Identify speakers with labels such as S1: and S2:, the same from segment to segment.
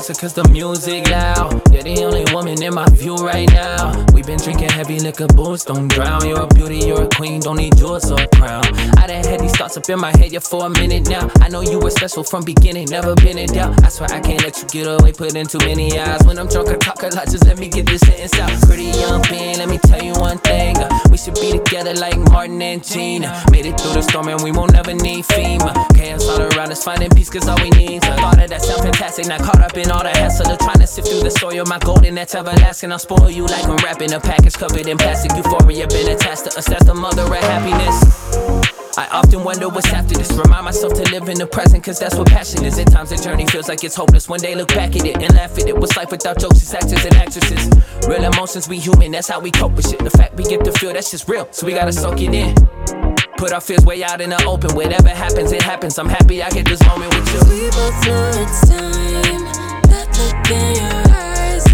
S1: closer cause the music loud. You're the only woman in my view right now. We've been drinking heavy liquor, booze don't drown. You're a beauty, you're a queen, don't need jewels or a crown. I done had these thoughts up in my head, yeah, for a minute now. I know you were special from beginning, never been in doubt. I swear I can't let you get away, put in too many hours. When I'm drunk, I talk a lot, just let me get this sentence out. Pretty young being, let me tell you one thing. We should be together like Martin and Gina. Made it through the storm and we won't never need FEMA. Chaos all around us, finding peace cause all we need. Thought of that sound fantastic, not caught up in all the hassle of trying to sift through the soil. My golden, that's everlasting. I'll spoil you like I'm wrapping a package covered in plastic. Euphoria been attached to us, that's the mother of happiness. I often wonder what's after this. Remind myself to live in the present, cause that's what passion is. At times the journey feels like it's hopeless. One day look back at it and laugh at it. What's life without jokes? It's actors and actresses. Real emotions, we human, that's how we cope with shit. The fact we get to feel, that's just real, so we gotta soak it in. Put our fears way out in the open. Whatever happens, it happens. I'm happy I get this moment with you.
S2: We both know it's time. That look in your eyes,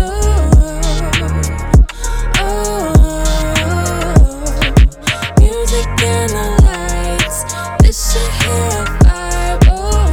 S2: music and the lights, this shit here a vibe,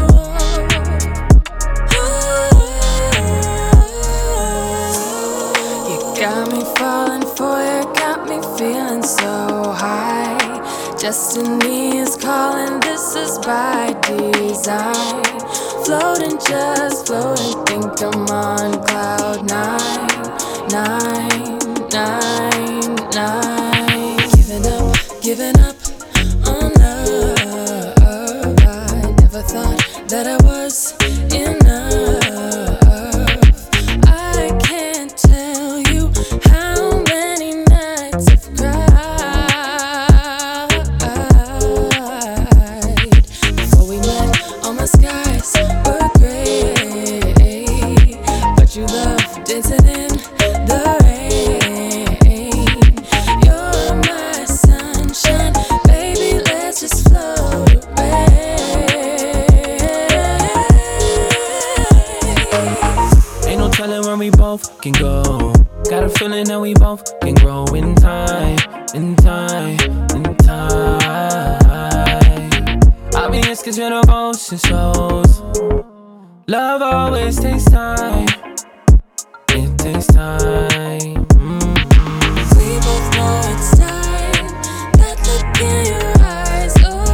S2: you got me falling for you, got me feeling so high. Destiny is calling, this is by design. Floating, just floating, think I'm on cloud nine. Giving up on love. I never thought that I was enough. I can't tell you how many nights I've cried. Before we met, all my skies were gray, but you love dancing in the rain. You're my sunshine, baby, let's just float away.
S1: Ain't no telling where we both can go. Got a feeling that we both can grow in time. Obvious cause your devotion shows. Love always takes time. It takes time.
S2: We both know it's time. That look in your eyes,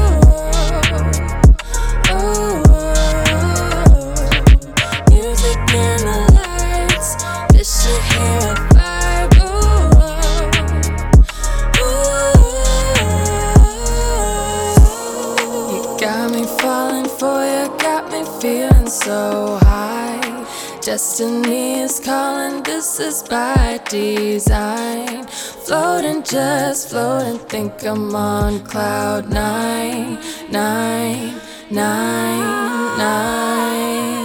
S2: music and the lights, this shit here a vibe, you got me falling for you, got me feeling so high. Destiny is calling, this is by design. Floating, just floating, think I'm on cloud nine.